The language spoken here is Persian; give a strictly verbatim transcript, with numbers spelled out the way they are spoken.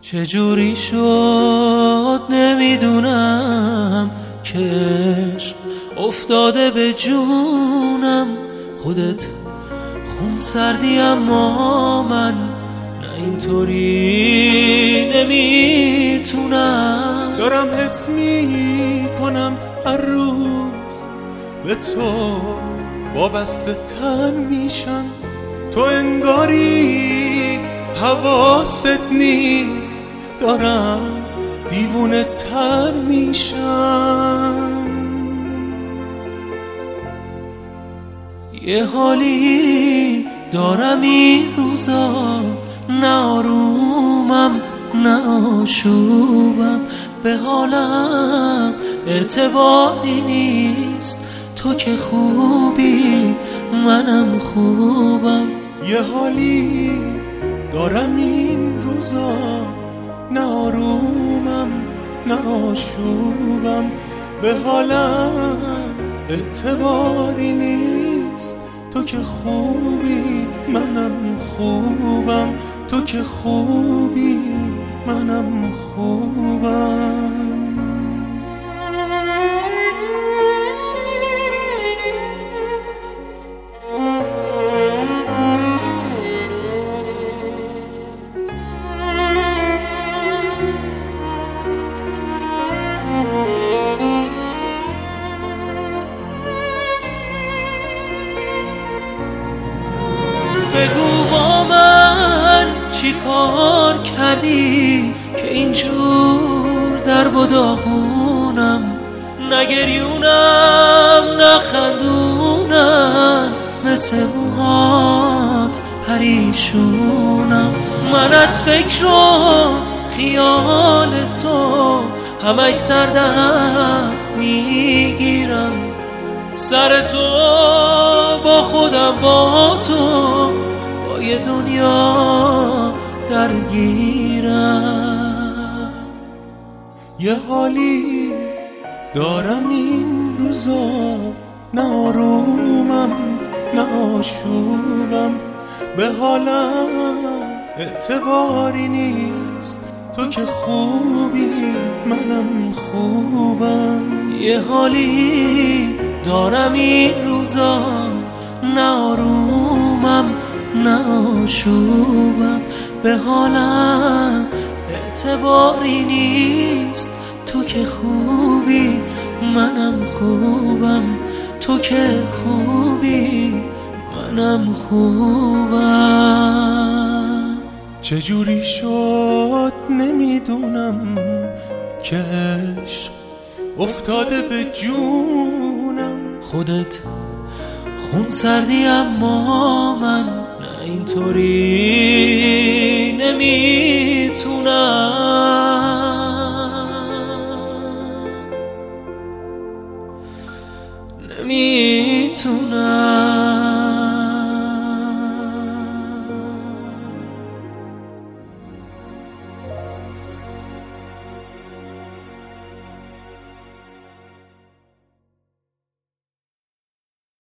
چجوری شد نمیدونم که عشق افتاده به جونم. خودت خون سردی اما من نه اینطوری نمیتونم. دارم حس می کنم هر روز به تو وابسته تر میشم. تو انگاری حواست نیست، دارم دیوونه تر میشم. یه حالی دارم این روزا، نه آرومم نه آشوبم، به حالم اعتباری نیست. تو که خوبی منم خوبم. یه حالی دارم این روزا، نه آرومم نه آشوبم، به حالم اعتباری نیست. تو که خوبی منم خوبم، تو که خوبی منم خوبم. بگو با من چی کار کردی که اینجور در بداغونم، نگریونم نخندونم، مثل موهات پریشونم. من از فکر و خیال تو همش سردم میگیرم. سر تو با خودم با تو با یه دنیا درگیرم. یه حالی دارم این روزا، نه آرومم نه آشوبم، به حالم اعتباری نیست. تو که خوبی منم خوبم. یه حالی دارم این روزا، نه آرومم نه آشوبم، به حالم اعتباری نیست. تو که خوبی منم خوبم، تو که خوبی منم خوبم. چجوری شد نمیدونم که عشق افتاده به جونم. خودت خون سردی اما من نه اینطوری نمی